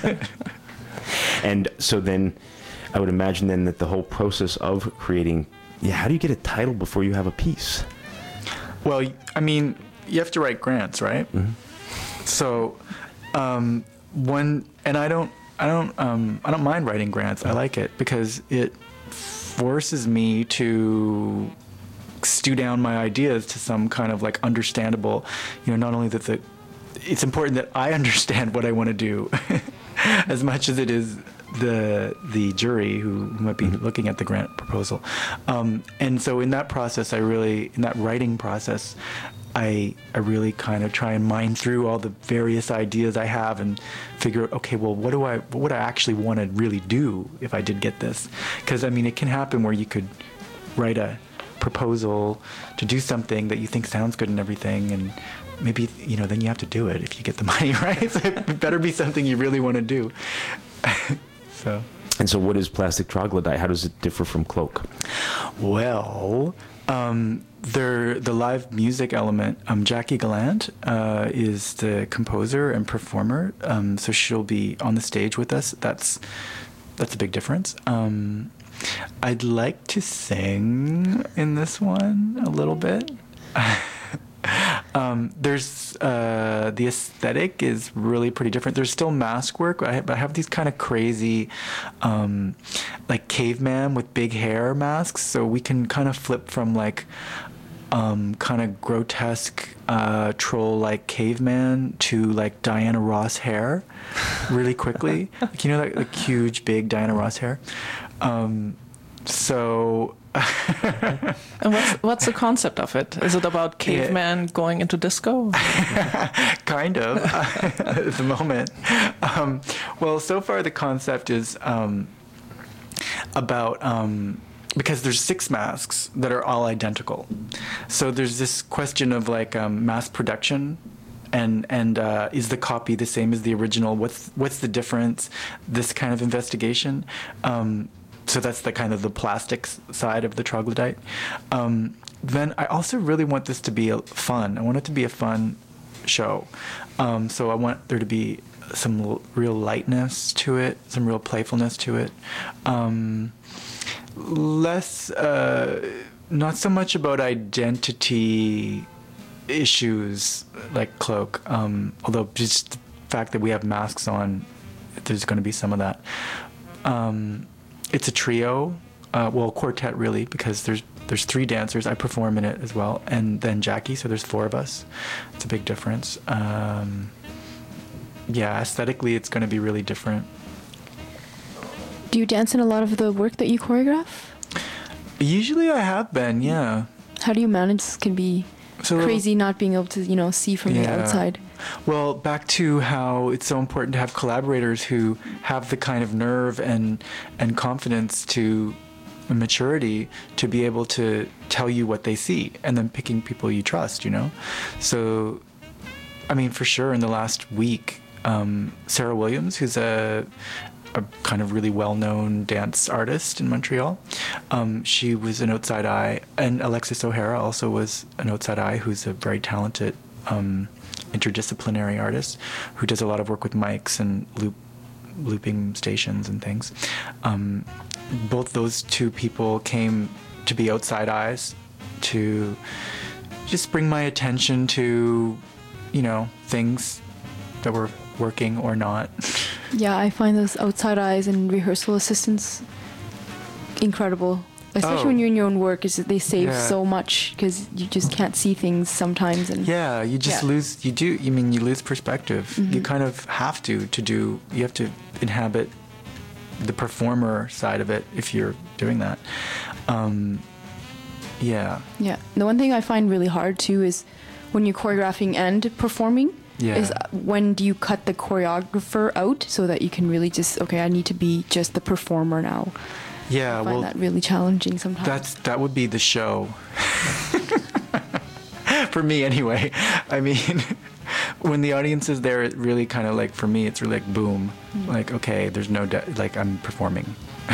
And so then I would imagine then that the whole process of creating, how do you get a title before you have a piece? Well, I mean, you have to write grants, right? So and I don't mind writing grants. I like it because it forces me to stew down my ideas to some kind of like understandable, not only that it's important that I understand what I want to do as much as it is the jury who might be looking at the grant proposal. And so in that process, in that writing process, I really kind of try and mine through all the various ideas I have and figure out, okay, well, what would I actually want to really do if I did get this? Because, I mean, it can happen where you could write a proposal to do something that you think sounds good and everything, and maybe, then you have to do it if you get the money, right? So it better be something you really want to do. So. And so what is Plastic Troglodyte? How does it differ from Cloak? Well, the live music element, Jackie Gallant is the composer and performer, so she'll be on the stage with us. That's a big difference. I'd like to sing in this one a little bit. There's the aesthetic is really pretty different. There's still mask work. I have these kind of crazy, like caveman with big hair masks. So we can kind of flip from like kind of grotesque troll-like caveman to like Diana Ross hair, really quickly. Like, like huge big Diana Ross hair. So. And what's the concept of it? Is it about caveman going into disco? Kind of, at the moment. Well, so far the concept is about because there's 6 masks that are all identical. So there's this question of like mass production. And is the copy the same as the original? What's the difference? This kind of investigation. So that's the kind of the plastics side of the troglodyte. Then I also really want this to be fun. I want it to be a fun show. So I want there to be some real lightness to it, some real playfulness to it. Less, not so much about identity issues like Cloak, although just the fact that we have masks on, there's going to be some of that. It's a trio, quartet really, because there's there's 3 dancers. I perform in it as well, and then Jackie. So there's 4 of us. It's a big difference. Yeah, aesthetically, it's going to be really different. Do you dance in a lot of the work that you choreograph? Usually, I have been. Yeah. How do you manage? This can be So crazy not being able to, see from the outside. Well, back to how it's so important to have collaborators who have the kind of nerve and confidence to maturity to be able to tell you what they see, and then picking people you trust, So, I mean, for sure, in the last week, Sarah Williams, who's a kind of really well-known dance artist in Montreal. She was an outside eye, and Alexis O'Hara also was an outside eye, who's a very talented interdisciplinary artist who does a lot of work with mics and looping stations and things. Both those 2 people came to be outside eyes to just bring my attention to, things that were working or not. Yeah, I find those outside eyes and rehearsal assistants incredible. Especially when you're in your own work, is that they save so much because you just can't see things sometimes. And yeah, you just lose. You do. You lose perspective. Mm-hmm. You kind of have to do. You have to inhabit the performer side of it if you're doing that. Yeah. Yeah. The one thing I find really hard too is when you're choreographing and performing. Yeah. Is when do you cut the choreographer out so that you can really just, I need to be just the performer now. Yeah, I find that really challenging sometimes. That would be the show. For me anyway. I mean, when the audience is there, it really kind of like, for me, it's really like boom. Mm-hmm. Like, okay, there's no, like I'm performing.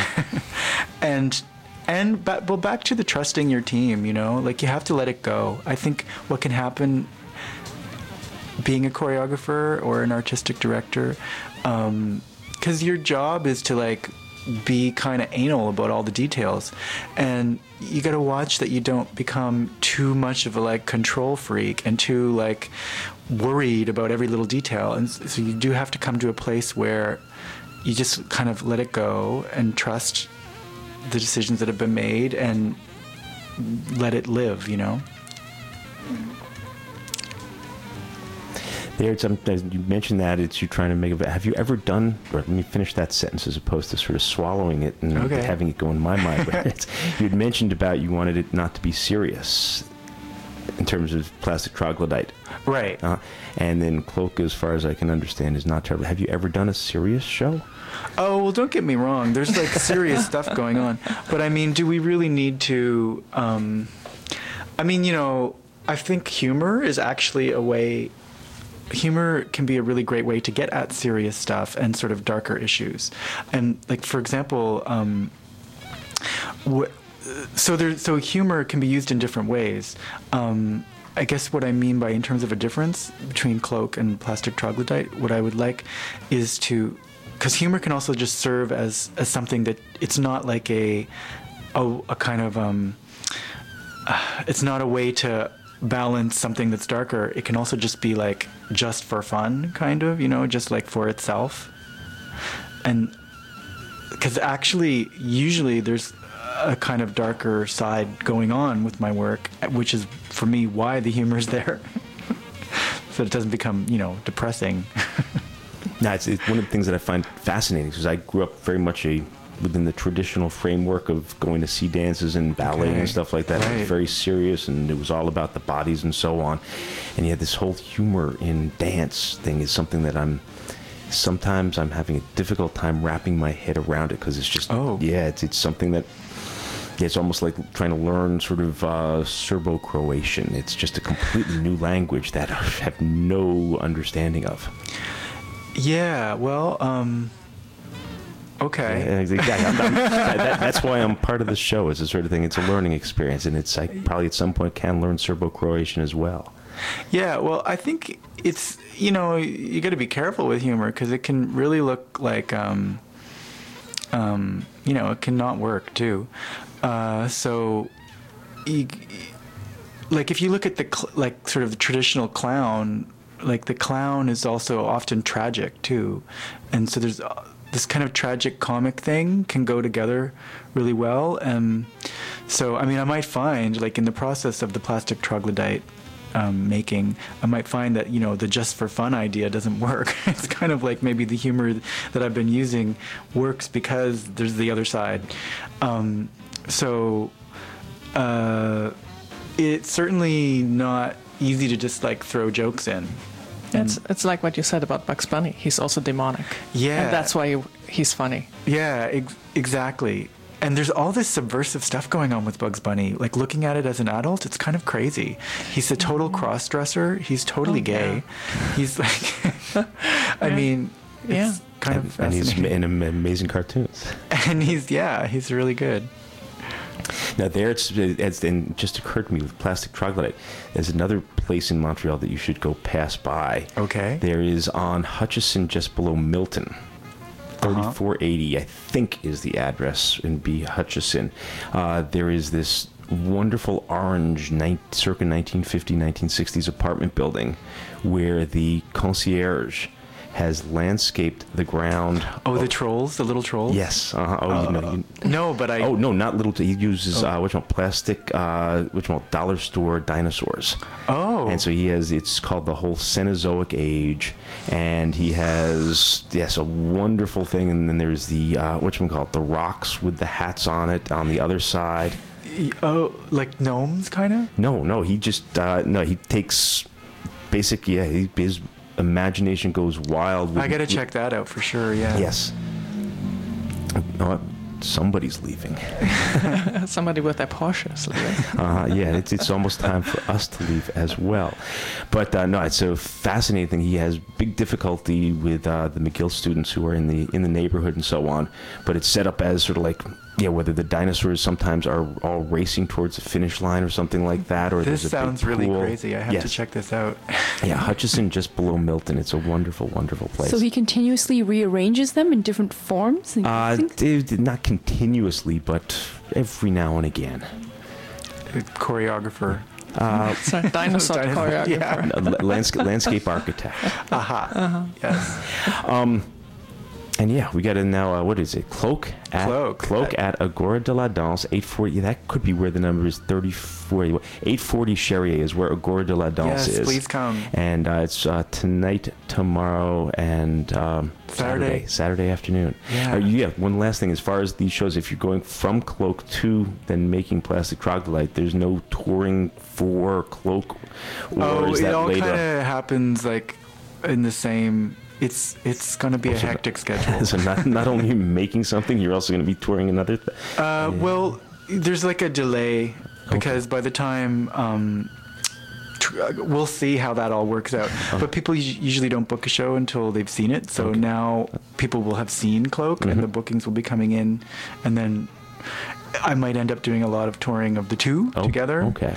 But back to the trusting your team, like you have to let it go. I think what can happen being a choreographer or an artistic director, because your job is to like be kind of anal about all the details, and you got to watch that you don't become too much of a like control freak and too like worried about every little detail. And so you do have to come to a place where you just kind of let it go and trust the decisions that have been made and let it live, There, sometimes you mentioned that you're trying to make it. Have you ever done? Or let me finish that sentence as opposed to sort of swallowing it and having it go in my mind. You'd mentioned about you wanted it not to be serious in terms of Plastic Troglodyte, right? And then Cloak, as far as I can understand, is not terrible. Have you ever done a serious show? Oh well, don't get me wrong. There's like serious stuff going on, but I mean, do we really need to? I think humor is actually a way. Humor can be a really great way to get at serious stuff and sort of darker issues. And like, for example, so humor can be used in different ways. I guess what I mean by in terms of a difference between Cloak and Plastic Troglodyte, what I would like is to, because humor can also just serve as something that it's not like a kind of, it's not a way to balance something that's darker. It can also just be like just for fun, kind of, just like for itself. And because actually usually there's a kind of darker side going on with my work, which is for me why the humor is there. So it doesn't become depressing. No, it's one of the things that I find fascinating because I grew up very much within the traditional framework of going to see dances and ballet and stuff like that. Right. It was very serious, and it was all about the bodies and so on. And yet this whole humor in dance thing is something that sometimes I'm having a difficult time wrapping my head around it because it's just, it's something that, it's almost like trying to learn sort of Serbo-Croatian. It's just a completely new language that I have no understanding of. Yeah, well, okay. Yeah, exactly. That's why I'm part of the show. It's the sort of thing. It's a learning experience, and I probably at some point can learn Serbo-Croatian as well. Yeah, well, I think it's you got to be careful with humor because it can really look like it can not work too. So, like if you look at sort of the traditional clown, like the clown is also often tragic too, and so there's this kind of tragic comic thing can go together really well. So, I mean, I might find, like, in the process of the plastic troglodyte making, I might find that, you know, the just for fun idea doesn't work. It's kind of like maybe the humor that I've been using works because there's the other side. It's certainly not easy to just, like, throw jokes in. It's like what you said about Bugs Bunny. He's also demonic. Yeah. And that's why he's funny. Yeah, exactly. And there's all this subversive stuff going on with Bugs Bunny. Like, looking at it as an adult, it's kind of crazy. He's a total cross-dresser. He's totally gay. Yeah. He's like, I mean, it's kind of fascinating. And he's in amazing cartoons. And he's really good. Now there, it's just occurred to me with Plastic Troglodyte, there's another place in Montreal that you should go pass by. Okay. There is on Hutchison, just below Milton. 3480, I think, is the address in B. Hutchison. There is this wonderful orange circa 1950, 1960s apartment building where the concierge has landscaped the ground. Oh, the trolls, the little trolls. Yes. No, but I. Oh no, not little. He uses plastic, dollar store dinosaurs. Oh. And so he has. It's called the whole Cenozoic age, and he has a wonderful thing. And then there's the the rocks with the hats on it on the other side. Oh, like gnomes, kind of. No. He just he takes basic. Yeah, his imagination goes wild. I gotta check that out for sure. Yeah. Yes. Somebody's leaving. Somebody with their Porsche is leaving. Yeah, it's almost time for us to leave as well. But no, it's a fascinating thing. He has big difficulty with the McGill students who are in the neighborhood and so on. But it's set up as sort of like, whether the dinosaurs sometimes are all racing towards the finish line or something like that, or this there's a sounds big really pool. crazy. I have to check this out. Yeah, Hutchison, just below Milton. It's a wonderful, wonderful place. So he continuously rearranges them in different forms? Not continuously, but every now and again. Choreographer. Sorry, dinosaur choreographer. Yeah. Landscape architect. Yes. And we got in now. What is it? Cloak at Agora de la Danse, 840. That could be where the number is 34. 840 Cherrier is where Agora de la Danse is. Yes, please come. And it's tonight, tomorrow, and Saturday afternoon. Yeah. One last thing, as far as these shows, if you're going from Cloak to then making Plastic Troglodyte, there's no touring for Cloak. Or is it that all later? kind of happens like in the same. It's going to be a hectic schedule. So not only making something, you're also going to be touring another thing? Well, there's like a delay because by the time we'll see how that all works out. But people usually don't book a show until they've seen it. So now people will have seen Cloak and the bookings will be coming in. And then I might end up doing a lot of touring of the two together. Okay.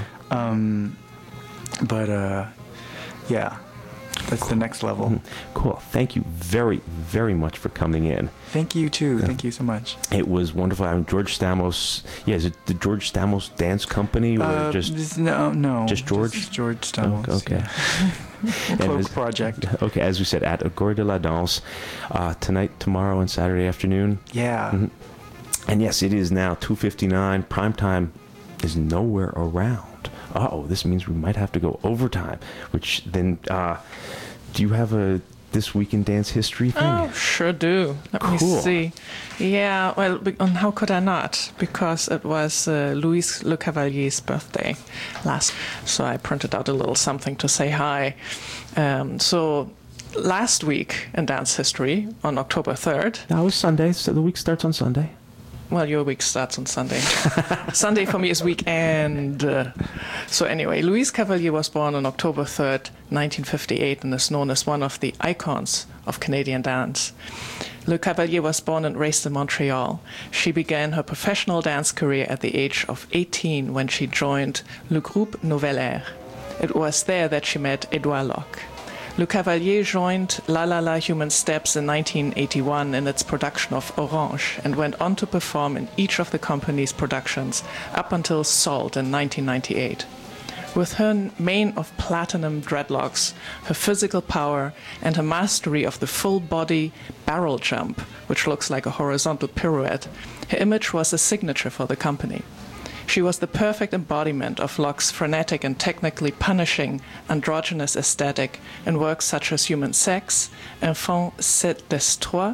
Yeah. That's the next level. Cool. Thank you very, very much for coming in. Thank you, too. Thank you so much. It was wonderful. I'm George Stamos. Yeah, is it the George Stamos Dance Company? Or no. Just George? Just George Stamos. Okay. Cloak Project. Okay, as we said, at Agora de la Danse, tonight, tomorrow, and Saturday afternoon. Yeah. Mm-hmm. And yes, it is now 2:59. Prime time is nowhere around. This means we might have to go overtime, which then, do you have a This Week in Dance History thing? Oh, sure do. Let me see. Yeah, well, how could I not? Because it was Louis Le Cavalier's birthday so I printed out a little something to say hi. So last week in dance history, on October 3rd. That was Sunday, so the week starts on Sunday. Well, your week starts on Sunday. Sunday for me is weekend. So anyway, Louis Cavalier was born on October 3rd, 1958, and is known as one of the icons of Canadian dance. Le Cavalier was born and raised in Montreal. She began her professional dance career at the age of 18 when she joined Le Groupe Nouvelle Air. It was there that she met Edouard Locke. Le Cavalier joined La La La Human Steps in 1981 in its production of Orange and went on to perform in each of the company's productions up until Salt in 1998. With her mane of platinum dreadlocks, her physical power, and her mastery of the full-body barrel jump, which looks like a horizontal pirouette, her image was a signature for the company. She was the perfect embodiment of Locke's frenetic and technically punishing androgynous aesthetic in works such as Human Sex, Enfant c'est l'Histoire,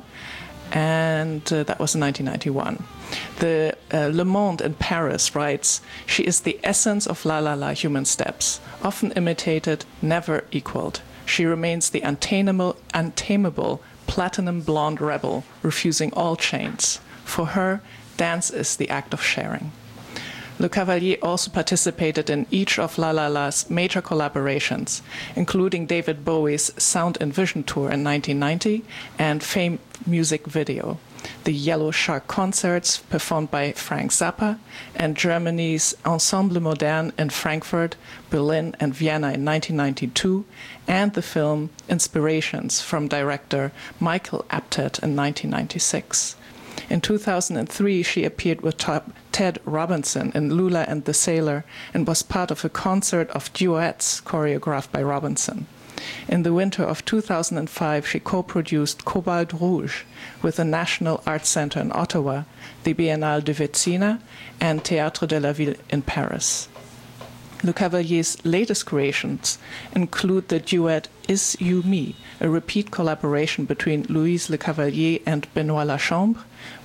and that was in 1991. The Le Monde in Paris writes, "She is the essence of La La La human steps, often imitated, never equaled. She remains the untamable platinum blonde rebel, refusing all chains. For her, dance is the act of sharing." Le Cavalier also participated in each of La La La's major collaborations, including David Bowie's Sound and Vision Tour in 1990 and Fame music video, the Yellow Shark concerts performed by Frank Zappa, and Germany's Ensemble Moderne in Frankfurt, Berlin, and Vienna in 1992, and the film Inspirations from director Michael Apted in 1996. In 2003, she appeared with Ted Robinson in Lula and the Sailor and was part of a concert of duets choreographed by Robinson. In the winter of 2005, she co-produced Cobalt Rouge with the National Arts Centre in Ottawa, the Biennale de Vecina, and Théâtre de la Ville in Paris. Le Cavalier's latest creations include the duet Is You Me, a repeat collaboration between Louise Le Cavalier and Benoît Lachambre,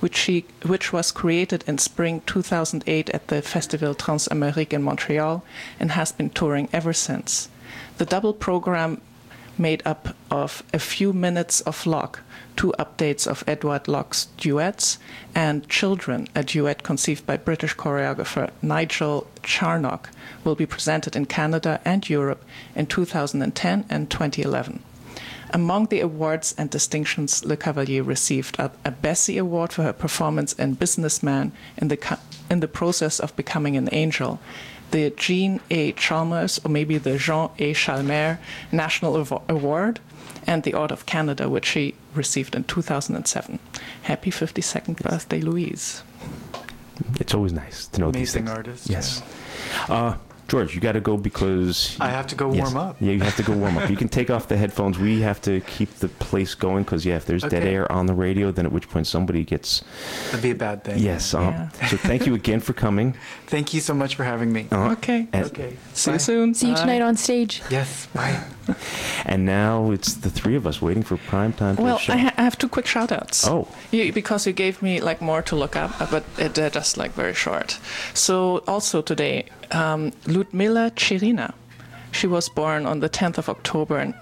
which was created in spring 2008 at the Festival Transamérique in Montreal and has been touring ever since. The double program made up of a few minutes of Locke, 2 updates of Edward Locke's duets, and Children, a duet conceived by British choreographer Nigel Charnock, will be presented in Canada and Europe in 2010 and 2011. Among the awards and distinctions, Le Cavalier received a Bessie Award for her performance in Businessman in the process of becoming an angel, the Jean A. Chalmers, or maybe the Jean A. Chalmers National Award, and the Order of Canada, which she received in 2007. Happy 52nd birthday, Louise. It's always nice to know these things. Amazing artist. Yes. George, you got to go because... I have to go warm up. Yeah, you have to go warm up. You can take off the headphones. We have to keep the place going because, if there's dead air on the radio, then at which point somebody gets... That'd be a bad thing. Yes. So thank you again for coming. Thank you so much for having me. Okay. Okay. See Bye. you soon. See you tonight on stage. Yes. Bye. And now it's the 3 of us waiting for prime time for the Well, show. I have 2 quick shout-outs. Oh. Because you gave me more to look up, but they're just very short. So also today, Ludmila Chirina. She was born on the 10th of October in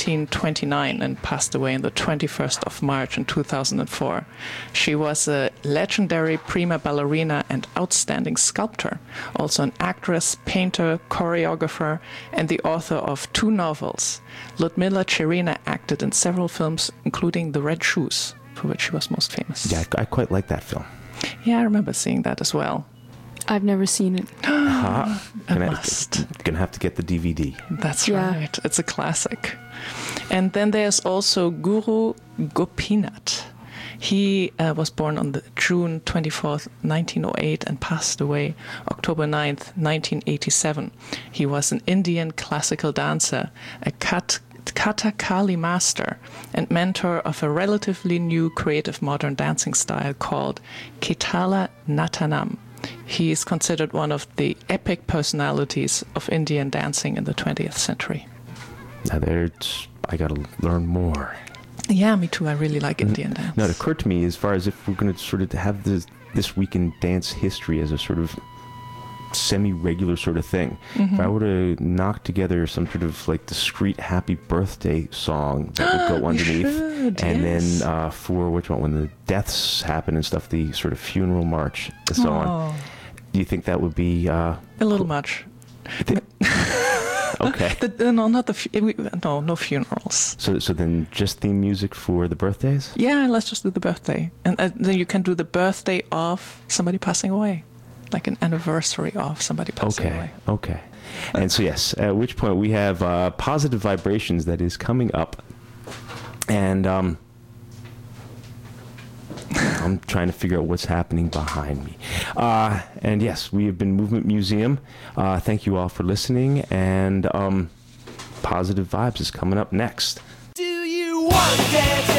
1929 and passed away on the 21st of March in 2004. She was a legendary prima ballerina and outstanding sculptor, also an actress, painter, choreographer, and the author of 2 novels. Ludmila Chirina acted in several films, including The Red Shoes, for which she was most famous. Yeah, I quite like that film. Yeah, I remember seeing that as well. I've never seen it. Gonna have to get the DVD. That's Yeah. right. It's a classic. And then there's also Guru Gopinath. He was born on June 24th, 1908 and passed away October 9th, 1987. He was an Indian classical dancer, a Kathakali master, and mentor of a relatively new creative modern dancing style called Ketala Natanam. He is considered one of the epic personalities of Indian dancing in the 20th century. Now I got to learn more. Yeah, me too. I really like Indian dance. Now, it occurred to me, as far as if we're going to sort of have this week in dance history as a sort of semi-regular sort of thing. If I were to knock together some sort of discrete happy birthday song that would go underneath, and then for when the deaths happen and stuff, the sort of funeral march and so on. Do you think that would be a little much? Okay. No funerals. So then just theme music for the birthdays? Yeah, let's just do the birthday, and then you can do the birthday of somebody passing away. Like an anniversary of somebody passing away. Okay. And so, yes, at which point we have Positive Vibrations that is coming up. And I'm trying to figure out what's happening behind me. And yes, we have been Movement Museum. Thank you all for listening. And Positive Vibes is coming up next. Do you want to dance?